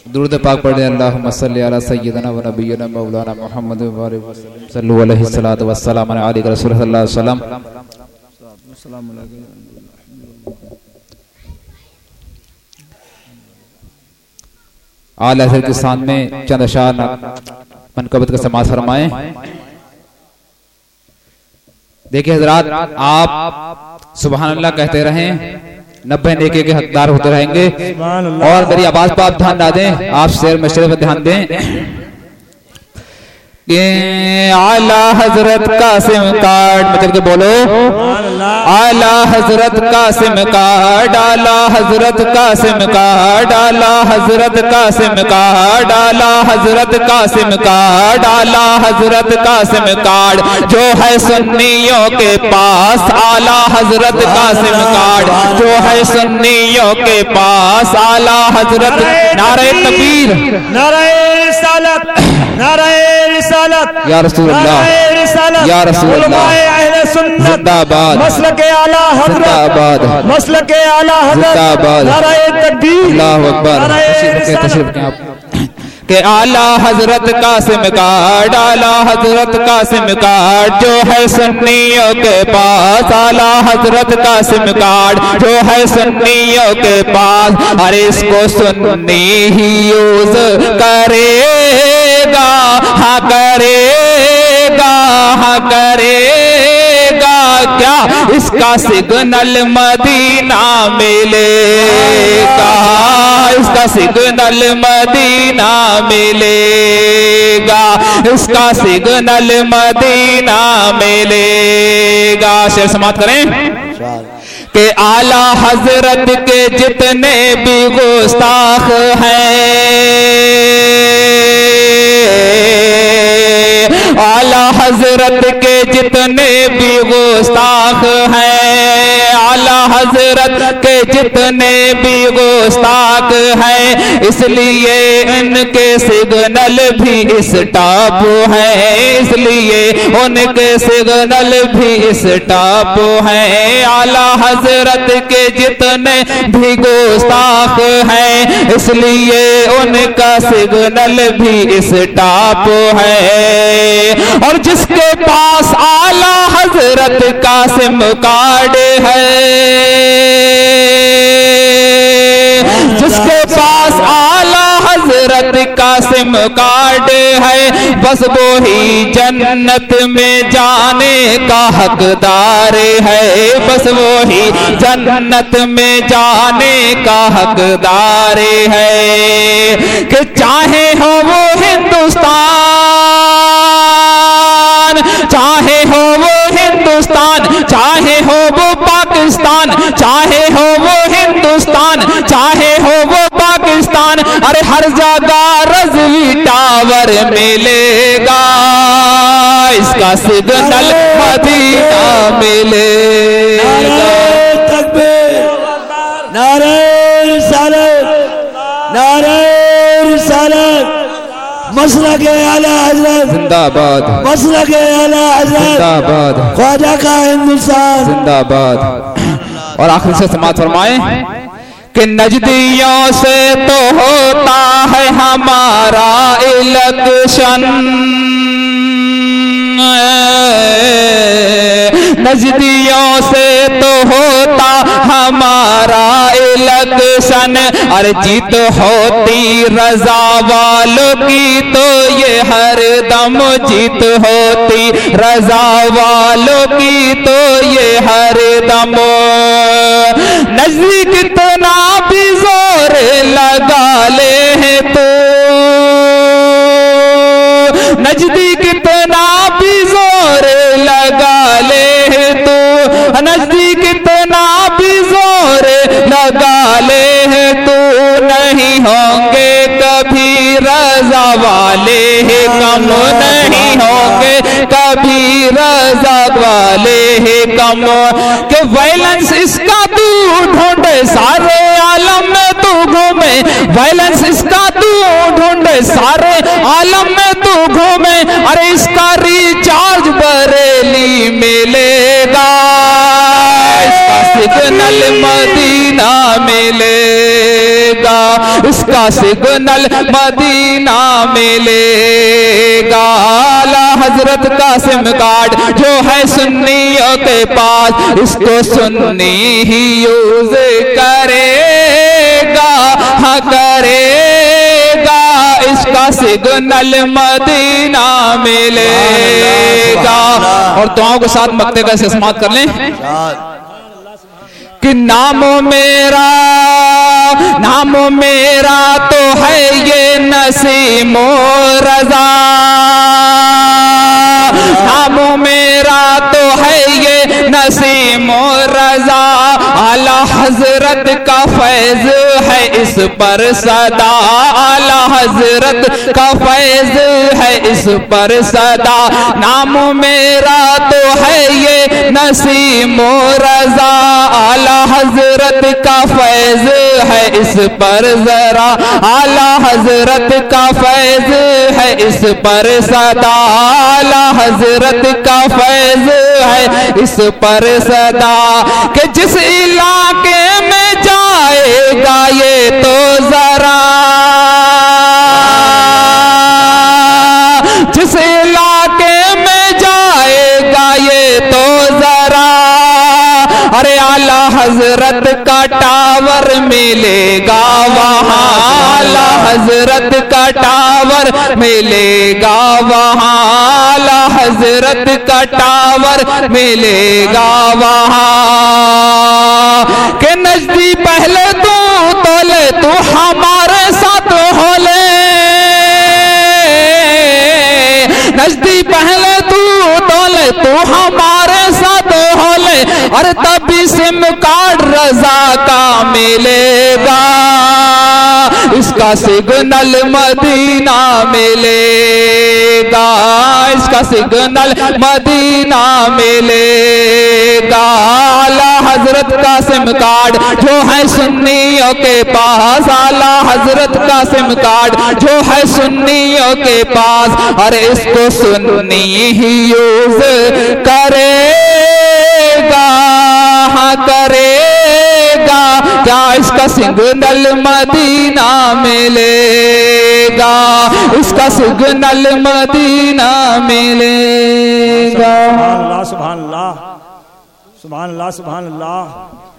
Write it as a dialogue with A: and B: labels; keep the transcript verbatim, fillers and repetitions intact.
A: दुरूद पाक पढ़े अल्लाहुम्मा सल्ली अला सय्यिदिना व नबिय्यिना मौलाना मुहम्मद व बारिक वसल्लम सल्लु अलैहि सल्लतु वस्सलाम अला आलिहि रसूल सल्लल्लाहु अलैहि वसल्लम। आला हज़रत के सामने चंद अशार मनकबत का समाज फरमाएं। देखिए हजरात, आप सुभान अल्लाह कहते रहें, नब्बे नेकी के हकदार होते रहेंगे। और मेरी आवाज पर आप ध्यान ना दें, आप शेर मशरे पर ध्यान दें। आला हजरत का सिम कार्ड मतलब के बोलो, आला हजरत का सिम कार्ड, आला हजरत का सिम कार्ड, आला हजरत का सिम कार्ड, आला हजरत का सिम कार्ड, आला हजरत का सिम कार्ड जो है सुन्नियों के पास, आला हजरत का सिम कार्ड जो है सुन्नियों के पास, आला हजरत। नारे तकबीर,
B: नारे रिसालत, नारे रिसालत,
A: या रसूल अल्लाह, या रसूल अल्लाह, जिंदाबाद,
B: मसलके आला हजरत,
A: जिंदाबाद,
B: मसलके आला हजरत,
A: जिंदाबाद,
B: नारे तकबीर,
A: अल्लाहु अकबर। तशरीफ के आप के आला हजरत का सिम कार्ड, आला हजरत का सिम कार्ड जो है सुन्नियों के पास, आला हजरत का सिम कार्ड जो है सुन्नियों के पास। अरे इसको सुन्नी ही यूज करेगा, हाँ करेगा, हाँ करेगा, क्या इसका सिग्नल मदीना मिलेगा, इसका सिग्नल मदीना मिलेगा, इसका सिग्नल मदीना मिलेगा। शेर समाप्त करें कि आला हजरत के जितने भी गुस्ताख हैं, आला हजरत के जितने भी गुस्ताख हैं, आला हजरत के जितने भी गुस्ताख हैं, इसलिए इनके सिग्नल भी इस टॉप है, इसलिए उनके सिग्नल भी इस टॉप है। आला हजरत के जितने भी गुस्ताख हैं, इसलिए उनका सिग्नल भी इस टॉप है। और जिसके पास आला हजरत का सिम कार्ड है, जिसके पास आला हजरत का सिम कार्ड है, बस वो ही जन्नत में जाने का हकदार है, बस वो ही जन्नत में जाने का हकदार है। कि चाहे हो वो हिंदुस्तान, चाहे हो वो हिंदुस्तान, चाहे हो वो पाकिस्तान, चाहे हो वो हिंदुस्तान, चाहे हो वो पाकिस्तान, अरे हर जगह रज़वी टावर मिलेगा, इसका सिग्नल मदीना मिलेगा।
B: नारे रिसालत, नारे रिसालत, मसलके आला हजरत
A: जिंदाबाद,
B: मसलके आला हजरत
A: जिंदाबाद,
B: ख्वाजा का हिंदुस्तान
A: जिंदाबाद। और आखिर से समाप्त फरमाएं कि नजदियों से तो होता है हमारा इलेक्शन, नजदियों से तो होता हमारा इलेक्शन, अरे जीत होती रजा वालों की तो ये हर दम जीत होती रजा वालों की तो ये हर दम। नजदीक कितना भी जोर लगा ले है तो, नजदीक कितना भी जोर लगा ले तो, नजदीक कितना भी जोर लगा ले तो, नहीं होंगे कभी रजा वाले कम, नहीं होंगे कभी रजा वाले कम। के वायलेंस इसका तू ढूंढे सारे आलम में तू घूमे, वायलेंस इसका तू ढूंढे सारे आलम में तू घूमे, अरे इसका रिचार्ज बरेली मिलेगा, इसका सिग्नल मदीना मदीना मिलेगा, इसका सिग्नल मदीना मिलेगा। आला हजरत का सिम कार्ड जो है सुन्नियों के पास, इसको सुन्नी ही यूज करेगा, हाँ करेगा, इसका सिग्नल मदीना मिलेगा। और दुआओं के साथ मक्ते का समाप्त कर लें कि नामो मेरा, नामो मेरा तो है ये नसीमो रजा, नामो मेरा तो है ये नसीमो रजा। आला हजरत का फैज है इस पर सदा, आला हजरत का फैज है इस पर सदा। नामो मेरा तो है ये नसीमो रजा, आला हजरत का फैज है इस पर जरा, आला हजरत का फैज है इस पर सदा, आला हजरत का फैज है इस पर सदा। कि जिस इलाके में जाएगा ये तो जरा, जिस इलाके में जाएगा ये तो जरा, अरे आला हजरत का टावर मिलेगा वहाँ, आला हजरत का टावर मिलेगा वहाँ, आला हजरत का टावर मिलेगा वहाँ। के नजदी पहले तू तोले तू हमारे साथ होले, नजदी पहले तू तोले तू हमारे साथ होले, अरे तभी सिम कार्ड रजा का मिलेगा, इसका सिग्नल मदीना मिलेगा, इसका सिग्नल मदीना मिलेगा। आला हजरत का सिम कार्ड जो है सुन्नियों के पास, आला हजरत का सिम कार्ड जो है सुन्नियों के पास, अरे इसको सुन्नी ही यूज करेगा, हाँ करेगा, क्या इसका सिग्नल मदीना मिलेगा, इसका सिग्नल मदीना मिलेगा।
B: सुभान अल्लाह, सुभान अल्लाह, सुभान अल्लाह, सुभान अल्लाह।